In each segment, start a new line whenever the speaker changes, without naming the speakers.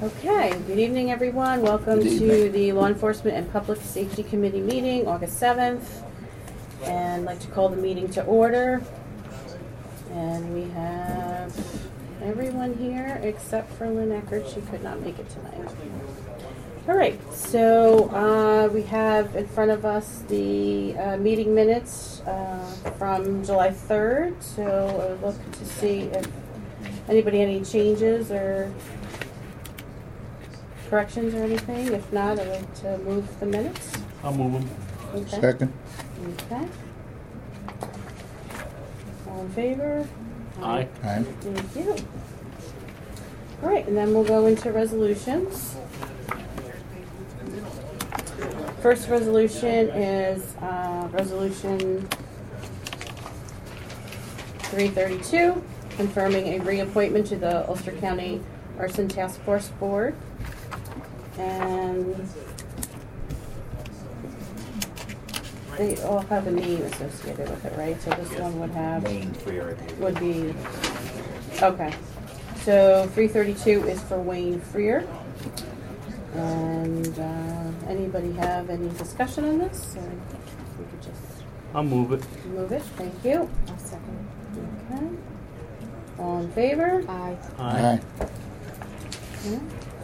Okay, good evening, everyone. Welcome
Good
to
evening.
the Law Enforcement and Public Safety Committee meeting, August 7th. And I'd like to call the meeting to order. And we have everyone here except for Lynn Eckert. She could not make it tonight. All right, so we have in front of us the meeting minutes from July 3rd. So I would look to see if anybody had any changes or corrections or anything. If not, I'd like to move the minutes.
I'll move them.
Okay.
Second.
Okay. All in favor?
Aye.
Aye.
Thank you. All right, and then we'll go into resolutions. First resolution is Resolution 332, confirming a reappointment to the Ulster County Arson Task Force Board. And they all have a name associated with it, right? So this one would have,
Wayne Freer.
would be, okay. So 332 is for Wayne Freer. And anybody have any discussion on this? Or we could just
I'll move it.
move it. Thank you.
I'll second.
Okay. All in favor?
Aye.
Aye.
Okay.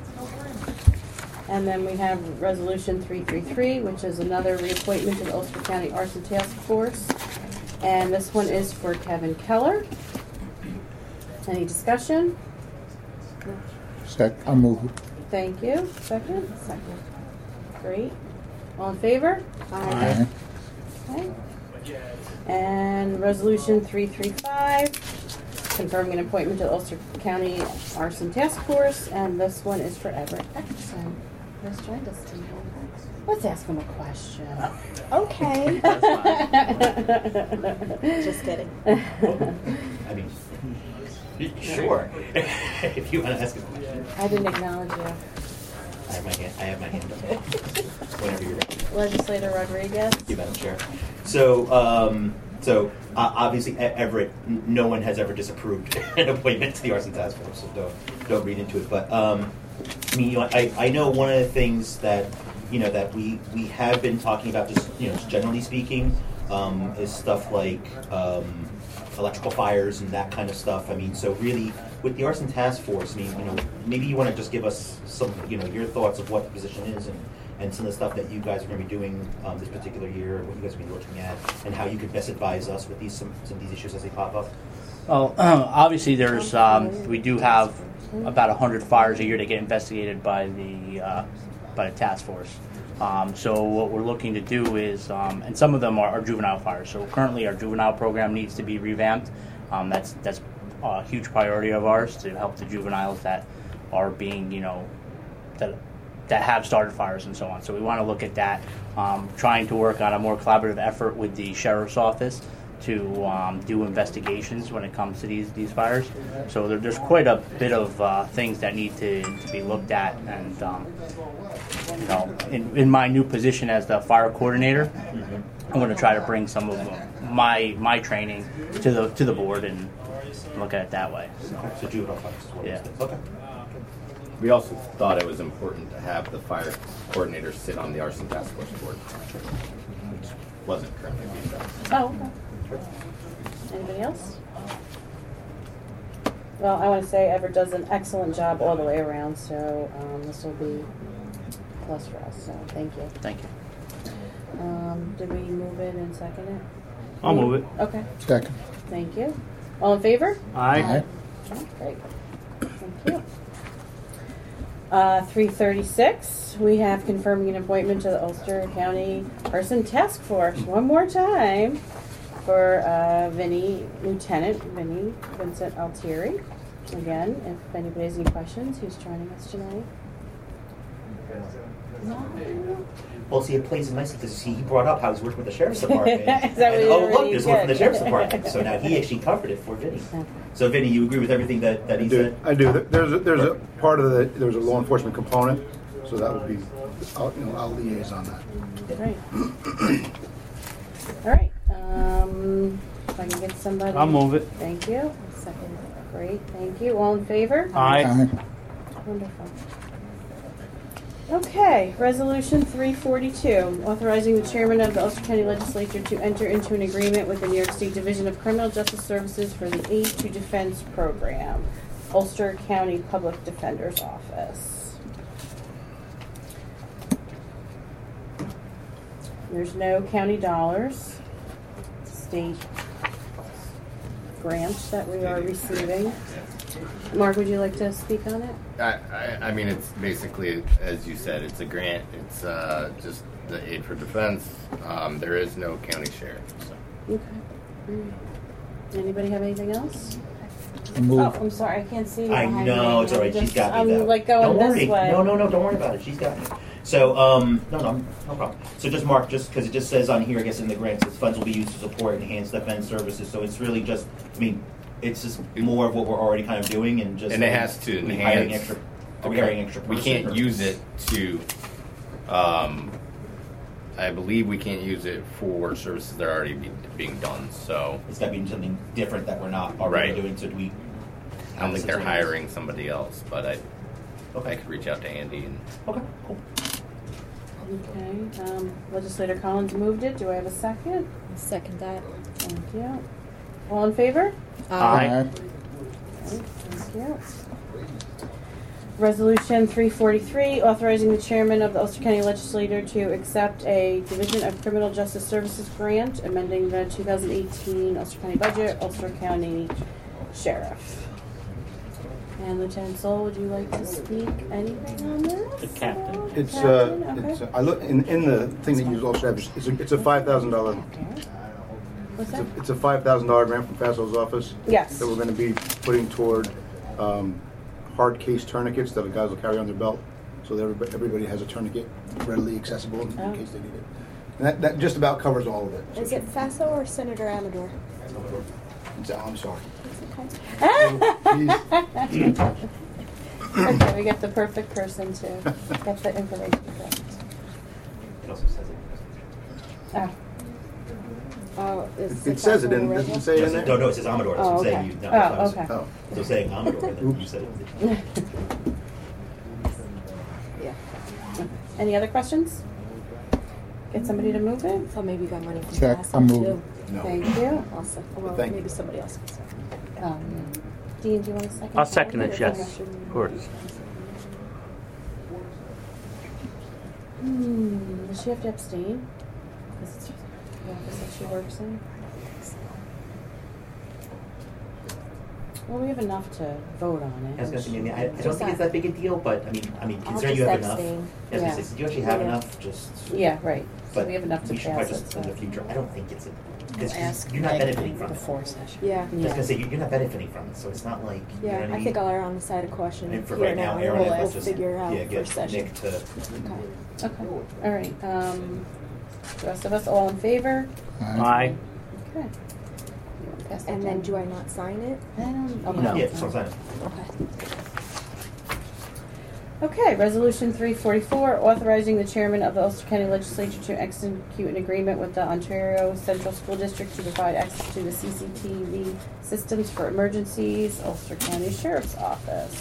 And then we have Resolution 333, which is another reappointment to the Ulster County Arson Task Force. And this one is for Kevin Keller. Any discussion?
I'll move it.
Thank you. Second? Second. Great. All in favor?
Aye.
Okay. And Resolution 335, confirming an appointment to the Ulster County Arson Task Force. And this one is for Everett Eckerson. Who's joined us tonight. Let's ask him a question.
Okay.
That's fine.
Just kidding.
I mean, sure. If you want to ask a question,
I didn't acknowledge you.
I have my hand up. Whenever you're ready.
Legislator Rodriguez.
You, Madam Chair. So, obviously, Everett, no one has ever disapproved an appointment to the Arson Task Force, so don't read into it. But I mean, I know one of the things that that we have been talking about, just just generally speaking, is stuff like electrical fires and that kind of stuff. I mean, so really, with the Arson Task Force, I mean, maybe you want to just give us some, your thoughts of what the position is and some of the stuff that you guys are going to be doing this particular year, what you guys are going to be looking at, and how you could best advise us with some of these issues as they pop up.
Well, obviously, there's we do have about 100 fires a year that get investigated by the task force. So what we're looking to do is, and some of them are juvenile fires. So currently, our juvenile program needs to be revamped. That's a huge priority of ours, to help the juveniles that are being, that have started fires and so on. So we want to look at that, trying to work on a more collaborative effort with the sheriff's office to do investigations when it comes to these fires. So there's quite a bit of things that need to be looked at, and in my new position as the fire coordinator, I'm going to try to bring some of my training to the board and look at it that way.
So juvenile fires is what
Yeah.
Okay.
We also thought it was important to have the fire coordinator sit on the Arson Task Force board, which wasn't currently being done.
Oh, okay. Anybody else? Well, I want to say Everett does an excellent job all the way around, so this will be a plus for us. So thank you.
Thank you.
Did we move it and second it?
I'll move it.
Okay.
Second.
Thank you. All in favor?
Aye.
Okay, great. Thank you. 336, we have confirming an appointment to the Ulster County Arson Task Force one more time for Lieutenant Vinny Vincent Altieri. Again, if anybody has any questions, he's joining us tonight. No?
Well, see, it plays nicely because he brought up how he's working with the sheriff's department.
Is that what
and,
you
oh,
already
look, there's one from the
did?
sheriff's department. So now he actually covered it for Vinny.
Okay.
So, Vinny, you agree with everything that he said?
I do. There's a part of there's a law enforcement component, so that would be, I'll liaise on that.
Great. All right. If I can get somebody.
I'll move it.
Thank you. Second. Great. Thank you. All in favor?
Aye.
Wonderful. Okay, Resolution 342, authorizing the chairman of the Ulster County Legislature to enter into an agreement with the New York State Division of Criminal Justice Services for the Aid to Defense Program, Ulster County Public Defender's Office. There's no county dollars, state grants that we are receiving. Mark, would you like to speak on it?
I mean, it's basically, as you said, it's a grant. It's just the aid for defense. There is no county share. So.
Okay. All right. Anybody have anything else?
Move.
Oh, I'm sorry, I can't see you
I
behind
know,
me.
it's all right.
I'm
She's got me,
I'm
though.
like going
Don't worry.
this way.
No, don't worry about it. She's got me. So, no problem. So just Mark, just because it just says on here, I guess in the grants, that funds will be used to support enhanced defense services. So it's really just, I mean, it's just more of what we're already kind of doing, and just
And it has to
are we hiring
enhance.
extra. Are we hiring extra person?
We can't
or-
use it to. I believe we can't use it for services that are already being done. So
It's got to be something different that we're not already
Right.
doing. So do we?
I don't think they're
That's what it is.
hiring somebody else, but I could reach out to Andy and.
Okay, cool.
Okay, Legislator Collins moved it. Do I have a second?
Second that.
Thank you. All in favor?
Aye.
Okay, thank you. Resolution 343, authorizing the chairman of the Ulster County Legislature to accept a Division of Criminal Justice Services grant, amending the 2018 Ulster County budget, Ulster County Sheriff. And Lieutenant Soul, would you like to speak anything on this?
The captain.
It's,
Captain,
it's,
okay.
I look, in the thing that you also have, it's a $5,000,
What's that?
it's a $5,000 grant from Fasso's office.
Yes.
That we're gonna be putting toward, hard case tourniquets that the guys will carry on their belt, so that everybody has a tourniquet readily accessible in
Oh.
case they need it. And that just about covers all of it. So
Is it Faso or Senator Amador?
I'm sorry.
Okay.
Please.
Okay, we get the perfect person to get the information correct.
It also says it.
Oh.
It says it in, doesn't it say it in there?
No, it says Amador. That's
Oh,
what I'm
okay.
saying. You,
Oh, okay.
Oh.
So saying Amador, and then you said it.
Yeah. Any other questions? Get somebody to move it?
So maybe you got money from
Check,
Faso
I'm moving.
too.
No.
Thank you.
Also, well,
Thank
maybe
you.
somebody else can say.
Dean, do you want a second?
I'll second it, yes.
Okay.
Of course.
Does she have to abstain? Because it's the office that she works in? Well, we have enough to vote on
I was
it.
gonna say, maybe I don't think it's that big a deal, but I mean,
I'll
considering you
just
have enough.
abstain.
I was gonna
Yeah.
say, do you actually have
Yeah.
enough? Just.
Yeah, right. So
But
we have enough to
we should
pass
probably
it.
just
So.
in the future. I don't think it's a because
Ask
you're not
Meg
benefiting from it.
before session.
Yeah.
I was
Yeah.
gonna say you're not benefiting from it, so it's not like you know
Yeah,
what I
I
mean?
think I'll err on the side of caution
And for
here
right now,
and
Aaron,
we'll
let's just
figure out
yeah,
for
get
session.
Nick to.
Okay.
Okay. All right. The rest of us all in favor?
Aye.
Okay. You wanna pass that
And then
down?
do I not sign it?
I don't. Okay.
No.
Yeah, so sign it.
Okay.
Okay, Resolution 344, authorizing the chairman of the Ulster County Legislature to execute an agreement with the Ontario Central School District to provide access to the CCTV systems for emergencies, Ulster County Sheriff's Office.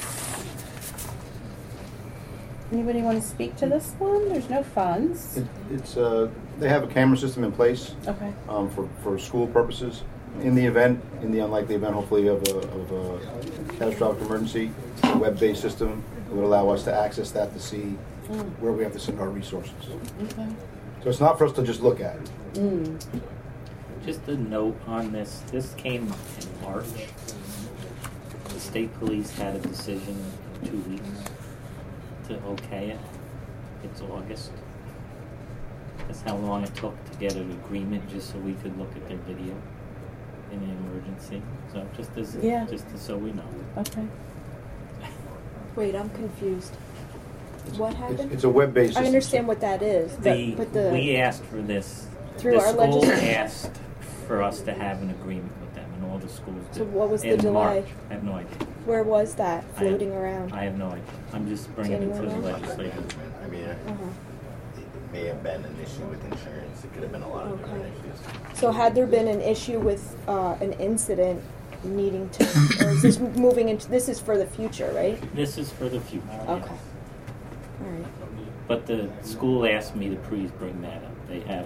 Anybody want to speak to this one? There's no funds.
It's, they have a camera system in place,
Okay.
for school purposes. In the unlikely event, hopefully, of a catastrophic emergency, a web-based system would allow us to access that to see where we have to send our resources.
Okay.
So it's not for us to just look at.
Just a note on this. This came in March. The state police had a decision in 2 weeks to okay it. It's August. That's how long it took to get an agreement just so we could look at their video in an emergency. So just so we know.
Okay.
Wait, I'm confused. What happened?
It's a web-based system.
I understand what that is, but the
We asked for this.
Through
the
our
school
legislature?
asked for us to have an agreement with them, and all the schools did.
So what was the
in
delay?
March. I have no idea.
where was that
I have-
floating around?
I have no idea. I'm just bringing it to the
anyone know?
legislature.
I mean,
Uh-huh.
it may have been an issue with insurance. It could have been a lot of different
Okay.
issues.
So had there been an issue with an incident needing to, or is this moving into? This is for the future, right?
This is for the future.
Okay. All right.
But the school asked me to please bring that up. They had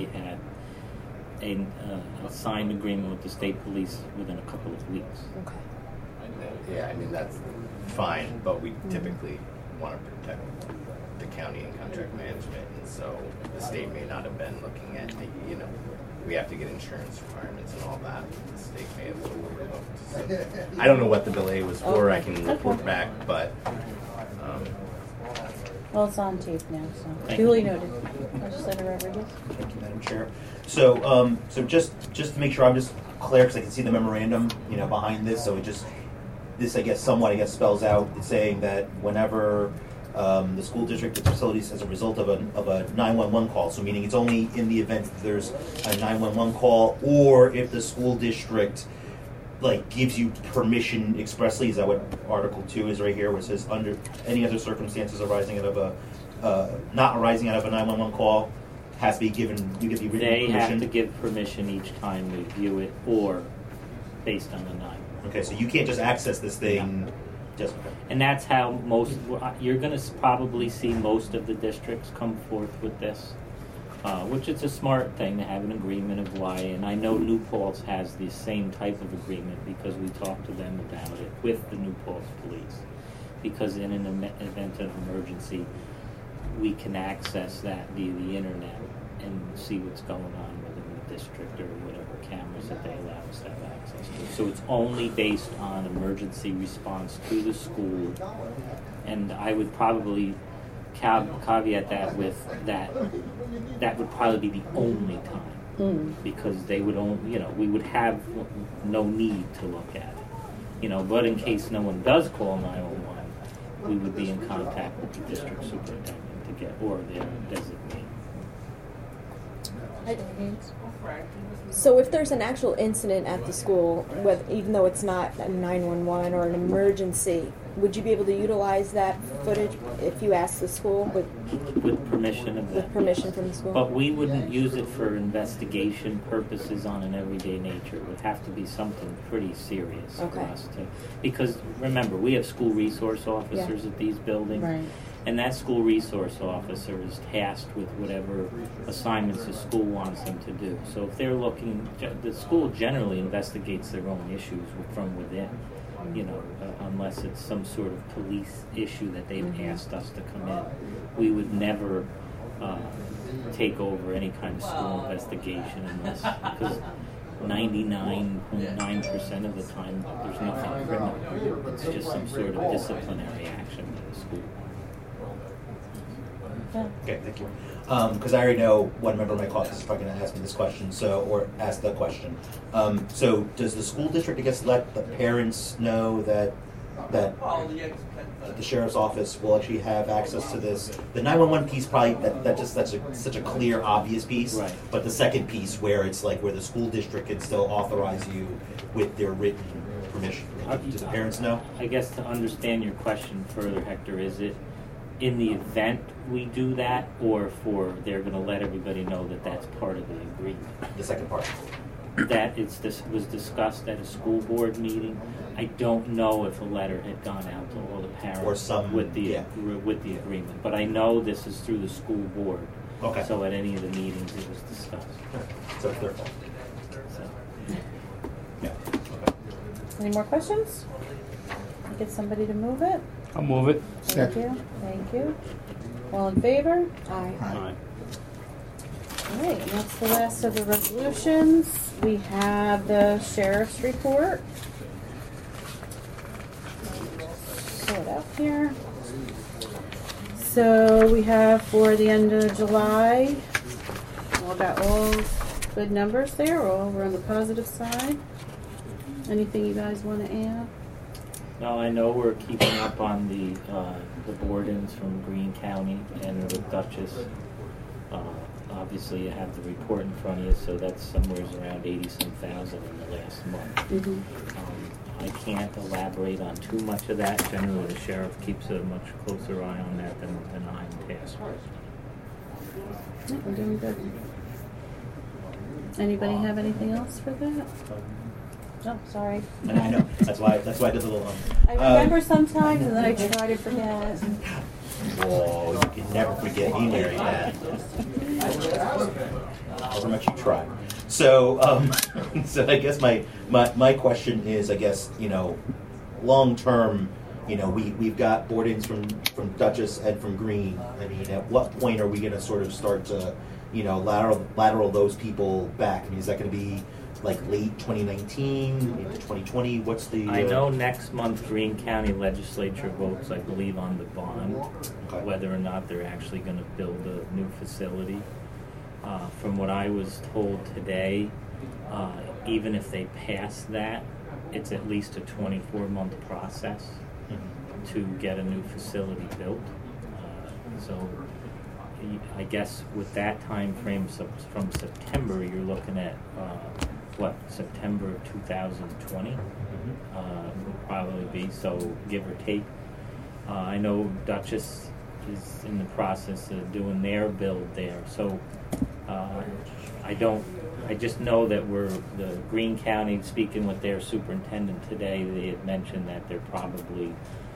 a signed agreement with the state police within a couple of weeks.
Okay.
Yeah, I mean, that's fine, but we typically want to protect the county and contract management, and so the state may not have been looking at, we have to get insurance requirements and all that. The state may have overlooked. So, I don't know what the delay was for. I can report back, but
Well, it's on tape now, so
Thank
duly
you.
noted. Legislator Rodriguez.
Thank you, Madam Chair. So, so just to make sure I'm just clear, because I can see the memorandum, behind this. So this, I guess, somewhat, spells out. It's saying that whenever the school district or facilities, as a result of a 911 call, so meaning it's only in the event that there's a 911 call, or if the school district gives you permission expressly. Is that what Article 2 is right here, where it says under any other circumstances arising out of not arising out of a 911 call has to be given, you give the written
They
permission?
have to give permission each time we view it, or based on the 9.
Okay, so you can't just access this thing. Just okay.
And that's how you're going to probably see most of the districts come forth with this, which is a smart thing to have an agreement of why. And I know New Paltz has the same type of agreement because we talked to them about it with the New Paltz police. Because in an event of emergency, we can access that via the internet and see what's going on within the district or whatever cameras that they allow us to have access to. So it's only based on emergency response to the school, and I would probably caveat that with that would probably be the only time, because they would only, we would have no need to look at it, but in case no one does call 911, we would be in contact with the district superintendent to get, or their designee.
So if there's an actual incident at the school, even though it's not a 911 or an emergency, would you be able to utilize that footage if you asked the school with
permission of them.
permission from the school?
But we wouldn't use it for investigation purposes on an everyday nature. It would have to be something pretty serious for
Okay.
us to, because remember, we have school resource officers at these buildings.
Right.
And that school resource officer is tasked with whatever assignments the school wants them to do. So if they're looking, the school generally investigates their own issues from within, unless it's some sort of police issue that they've asked us to come in. We would never take over any kind of school investigation unless, because 99.9% of the time there's nothing criminal. It's just some sort of disciplinary action by the school.
Okay, thank you. Because I already know one member of my caucus is probably going to ask me this question, or ask the question. So, does the school district, I guess, let the parents know that the sheriff's office will actually have access to this? The 911 piece probably that's such a clear, obvious piece.
Right.
But the second piece, where it's where the school district can still authorize you with their written permission, do the parents know?
I guess to understand your question further, Hector, is it in the event we do that, or they're going to let everybody know that that's part of the agreement?
The second part.
That was discussed at a school board meeting. I don't know if a letter had gone out to all the parents with the agreement, but I know this is through the school board.
Okay.
So at any of the meetings it was discussed.
So it's their fault.
So.
Yeah. Okay.
Any more questions? Get somebody to move it.
I'll move it.
Thank you. Thank you. All in favor?
Aye.
Aye.
All right, and that's the last of the resolutions. We have the sheriff's report. Pull it up here. So we have for the end of July, got all good numbers there. We're on the positive side. Anything you guys want to add?
No, I know we're keeping up on the board-ins from Greene County and the Dutchess. Obviously, you have the report in front of you, so that's somewhere around 80-some thousand in the last month.
Mm-hmm.
I can't elaborate on too much of that. Generally, the sheriff keeps a much closer eye on that than I'm tasked with.
We're doing good. Anybody have anything else for that? Oh, sorry.
I know. That's why I did the little.
I remember sometimes and then I try to forget.
Whoa, you can never forget me, Mary Pat. However much you try. So, so I guess my question is, I guess, long term, we've got board-ins from Dutchess and from Green. I mean, at what point are we going to sort of start to, lateral those people back? I mean, is that going to be like late 2019, into 2020? What's the?
I know next month Greene County Legislature votes, I believe, on the bond,
Okay.
whether or not they're actually going to build a new facility. From what I was told today, even if they pass that, it's at least a 24-month process to get a new facility built. So I guess with that time frame, so from September, you're looking at September of 2020 would probably be, so give or take. I know Dutchess is in the process of doing their build there, so I just know that the Greene County, speaking with their superintendent today, they had mentioned that they're probably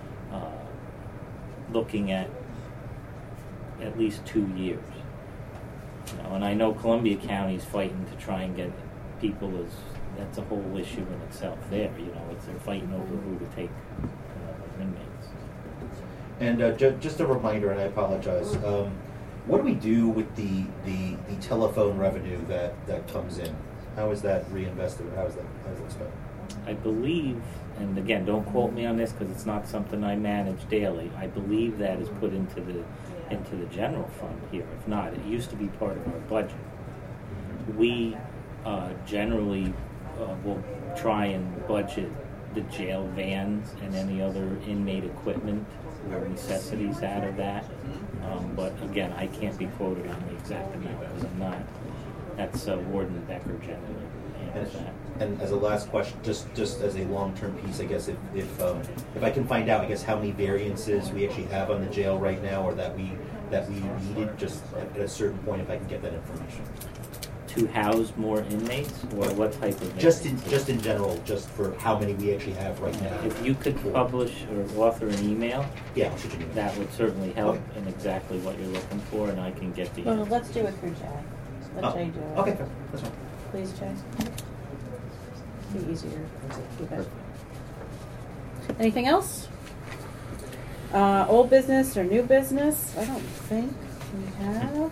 looking at least 2 years. And I know Columbia County's fighting to try and get people that's a whole issue in itself there. They're fighting over who to take inmates.
And just a reminder, and I apologize. What do we do with the telephone revenue that comes in? How is that reinvested, or how is that spent?
I believe, and again, don't quote me on this because it's not something I manage daily. I believe that is put into the general fund here. If not, it used to be part of our budget. We generally will try and budget the jail vans and any other inmate equipment or necessities out of that. But again, I can't be quoted on the exact amount because I'm not. That's Warden Becker generally handles that.
And as a last question, just as a long-term piece, I guess if I can find out, I guess how many variances we actually have on the jail right now, or that we needed, just at a certain point, if I can get that information.
To house more inmates, or what type of variances?
Just in general, just for how many we actually have right now.
If you could publish or author an email,
yeah, I'll shoot you an email.
that would certainly help
Okay.
in exactly what you're looking for, and I can get the
Well,
answer.
let's do it through Jay. Let Jay do it.
Okay, that's fine.
Please, Jay. Be easier to keep it. Anything else? Old business or new business? I don't think we have.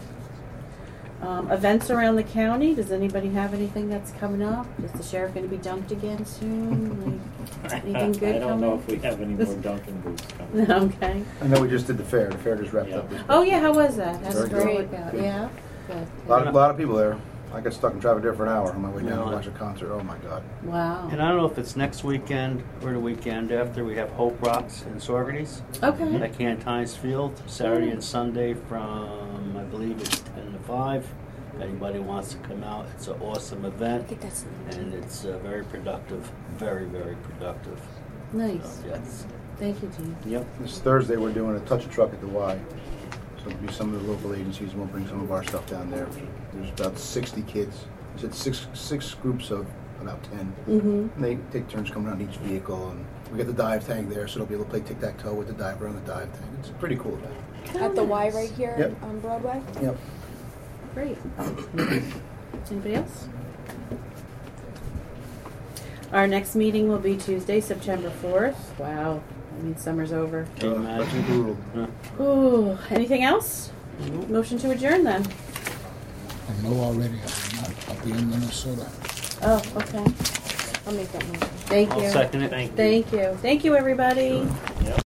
Events around the county. Does anybody have anything that's coming up? Is the sheriff going to be dunked again soon? Like, anything good
I don't
coming?
know if we have any more Dunkin' booths coming.
Okay.
I know we just did the fair. The fair just wrapped up. This
Oh
week.
yeah, how was that? How did
Very
it
good.
work out?
Good.
Yeah. Good.
A lot of people there. I got stuck in traffic there for an hour on my way down to
Yeah.
watch a concert. Oh my God.
Wow.
And I don't know if it's next weekend or the weekend after. We have Hope Rocks in Saugerties
Okay.
at Cantines Field, Saturday and Sunday from, I believe it's 10 to 5. If anybody wants to come out, it's an awesome
I
event,
think that's
and it's very productive, very, very productive.
Nice.
So, yes.
Thank you, Gene.
Yep.
This Thursday we're doing a touch a truck at the Y. So it'll be some of the local agencies. We'll bring some of our stuff down there. There's about 60 kids. I said six groups of about 10.
Mm-hmm.
And they take turns coming around each vehicle, and we get the dive tank there, so they'll be able to play tic-tac-toe with the diver on the dive tank. It's a pretty cool event.
at the Y right here
Yep.
on Broadway.
Yep.
Great. Anybody else? Our next meeting will be Tuesday, September 4th. Wow. I mean, summer's over.
Can you
That's
imagine?
brutal.
Huh.
Ooh. Anything else? Motion to adjourn then.
I know already. I'll be in Minnesota.
Oh, okay.
I'll make that motion.
Thank
I'll
you.
second it.
Thank you.
Thank you. Thank you, everybody.